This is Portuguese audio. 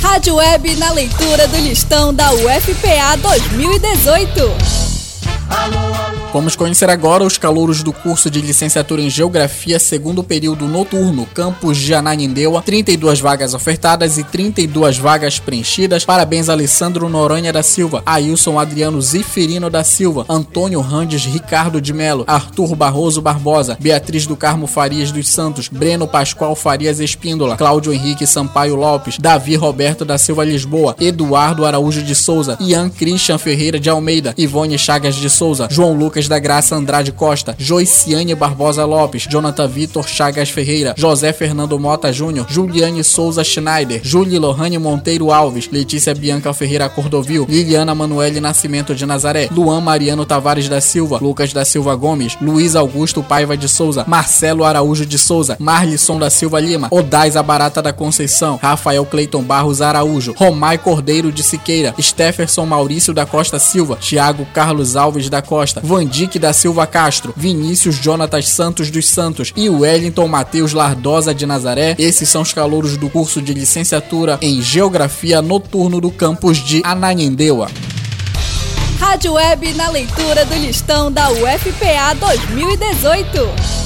Rádio Web na leitura do listão da UFPA 2018. Vamos conhecer agora os calouros do curso de licenciatura em Geografia, segundo período noturno, campus de Ananindeua, 32 vagas ofertadas e 32 vagas preenchidas. Parabéns a Alessandro Noronha da Silva, Ailson Adriano Ziferino da Silva, Antônio Randes Ricardo de Melo, Arthur Barroso Barbosa, Beatriz do Carmo Farias dos Santos, Breno Pascoal Farias Espíndola, Cláudio Henrique Sampaio Lopes, Davi Roberto da Silva Lisboa, Eduardo Araújo de Souza, Ian Christian Ferreira de Almeida, Ivone Chagas de Souza, João Lucas da Graça Andrade Costa, Joiciane Barbosa Lopes, Jonathan Vitor Chagas Ferreira, José Fernando Mota Júnior, Juliane Souza Schneider, Julie Lohane Monteiro Alves, Letícia Bianca Ferreira Cordovil, Liliana Manuele Nascimento de Nazaré, Luan Mariano Tavares da Silva, Lucas da Silva Gomes, Luiz Augusto Paiva de Souza, Marcelo Araújo de Souza, Marlisson da Silva Lima, Odais Abarata da Conceição, Rafael Cleiton Barros Araújo, Romai Cordeiro de Siqueira, Stefferson Maurício da Costa Silva, Thiago Carlos Alves da Costa, Vandique da Silva Castro, Vinícius Jonatas Santos dos Santos e Wellington Mateus Lardosa de Nazaré. Esses são os calouros do curso de licenciatura em Geografia noturno do campus de Ananindeua. Rádio Web na leitura do listão da UFPA 2018.